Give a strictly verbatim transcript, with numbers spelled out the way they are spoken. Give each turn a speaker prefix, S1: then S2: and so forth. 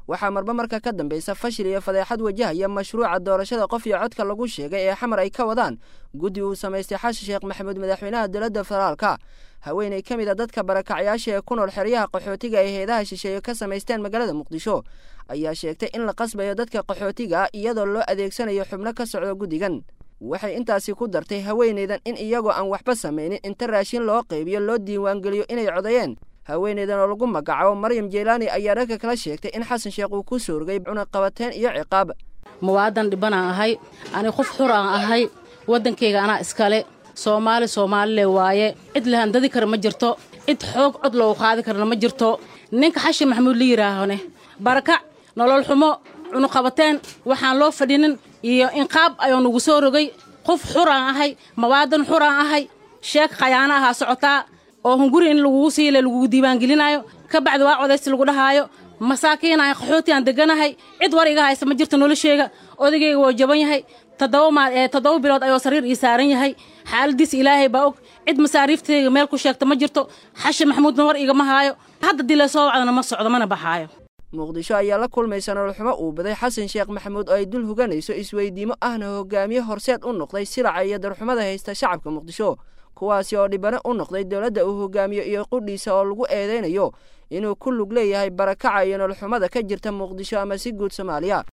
S1: waxaa marba marka ka dambaysa fashil iyo fadeexad wajahaya mashruuca doorashada qof iyo codka lagu sheegay ee xamar ay ka wadaan guddi uu samaystay xasan sheekh maxamuud madaxweynaha dowladda federaalka haweeney ka mid ah dadka barakacyaasha ee ku nool xeryaha qaxootiga ee heedaha shisheeye ka samaysteen magaalada muqdisho ayaa sheegtay in la qasbayo dadka qaxootiga iyadoo loo adeegsanayo xubno ka socda guddigan waxay intaasi ku dartay haweeneydan in iyagoo aan waxba samaynin inta raashin loo qaybiyo loo diiwaangeliyo inay codayeen haweeneydan oo lagu magacaabo Maryam Jeelaani ayaa ragga kala sheegtay in xasan sheekh uu ku soorgay cunaqabateen iyo ciqaab
S2: muwaadan dhibana ahay ani qof xur aan ahay wadankayga ana iskale Soomaali Soomaaliye waaye cid lahan dadi kar ma jirto cid xoog cod loo qaadi karna ma jirto ninka xashi maxamuud li yiraahone baraka nolol xumo cunaqabateen waxaan loo fadhinin iyo inqaab ayuu nagu soo rogay qof xur aan ahay muwaadan xur aan ahay sheek qayaana aha socotaa oo hunguri in lagu siile lagu diiwaan gelinayo ka bacdi waa codays lagu dhahaayo masaakiin ay qaxooti aan deganahay cid war iga haysta ma jirto nolosheega odagayga waa jaban yahay tadawma maal ee tadaw bilood ayuu sariir ii saaran yahay xaaladiis ilaahay baa og cid masaariiftayga meel ku sheegta ma jirto xashi maxamuud war iga ma haayo hadda dila soo wacdana ma socdo mana baxaayo
S1: muqdisho ayaa la kulmaysan nolol xumo uu baday xasan sheekh maxamuud oo ay dul huganayso isweydiimo ahna hogaamiye horseed u noqday siraca iyo darxumada haysta shacabka muqdisho kuwaasi oo dhibana u noqday dawladda uu hogaamiyo iyo qudhiisa oo lagu eedeynayo inuu ku lug leeyahay barakaca iyo nolol xumada ka jirta muqdisho ama si guud Soomaaliya